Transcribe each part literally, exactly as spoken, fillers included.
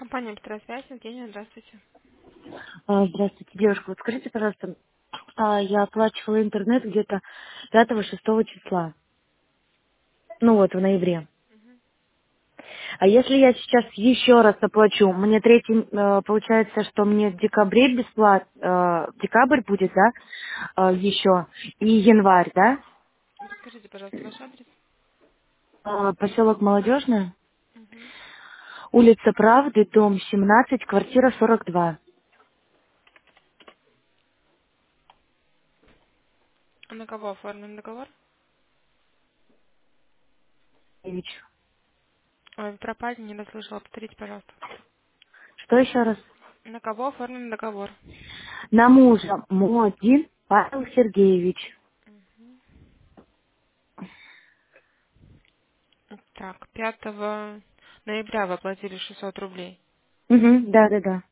Компания «Петросвязь», Евгения, здравствуйте. А, Здравствуйте, девушка. Вот скажите, пожалуйста, а, я оплачивала интернет где-то пятого-шестого числа, ну вот, в ноябре. А если я сейчас еще раз оплачу, мне третий, э, получается, что мне в декабре бесплатно, декабрь будет, да, э, еще, и январь, да? Подскажите, пожалуйста, ваш адрес. Э, Поселок Молодежный, Мгм. улица Правды, дом семнадцать, квартира сорок два. А на кого оформлен договор? Ильич. Ой, пропали, не дослышала. Повторите, пожалуйста. Что еще раз? На кого оформлен договор? На мужа Модин Павел Сергеевич. Так, пятого ноября вы оплатили шестьсот рублей. Угу, да, да, да.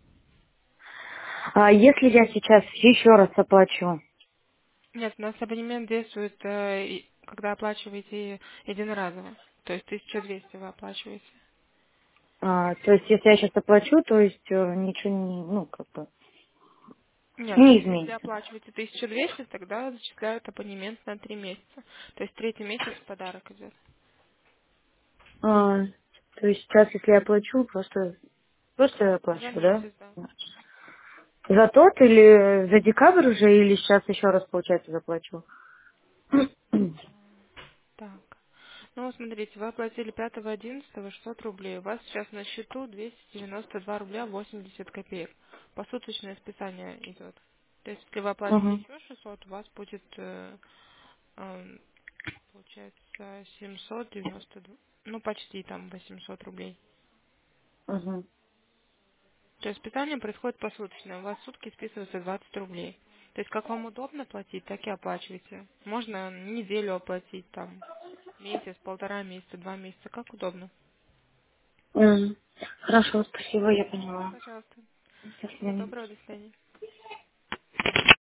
А если я сейчас еще раз оплачу, Нет, у нас абонемент действует, э, и- когда оплачиваете единоразово. То есть тысяча двести вы оплачиваете. а, то есть если я сейчас оплачу, то есть э, ничего не, ну, как бы, Нет, то не есть если изменится. оплачиваете тысяча двести, тогда зачисляют абонемент на три месяца. То есть третий месяц в подарок идет. А, то есть сейчас, если я оплачу, просто, просто я За оплачу, да? месяц, да. За тот или за декабрь уже, или сейчас еще раз, получается, заплачу? Так. Ну, вот смотрите, вы оплатили пятого одиннадцатого шестьсот рублей. У вас сейчас на счету двести девяносто два рубля восемьдесят копеек. Посуточное списание идет. То есть, если вы оплатите Угу, еще шестьсот, у вас будет, э, эм, получается, семьсот девяносто два, ну, почти там восемьсот рублей. угу, То есть, списание происходит посуточно. У вас в сутки списывается двадцать рублей. То есть, как вам удобно платить, так и оплачивайте. Можно неделю оплатить, там, месяц, полтора месяца, два месяца, как удобно. угу. Хорошо, спасибо, я поняла. Пожалуйста. До Всего свидания. доброго, до свидания.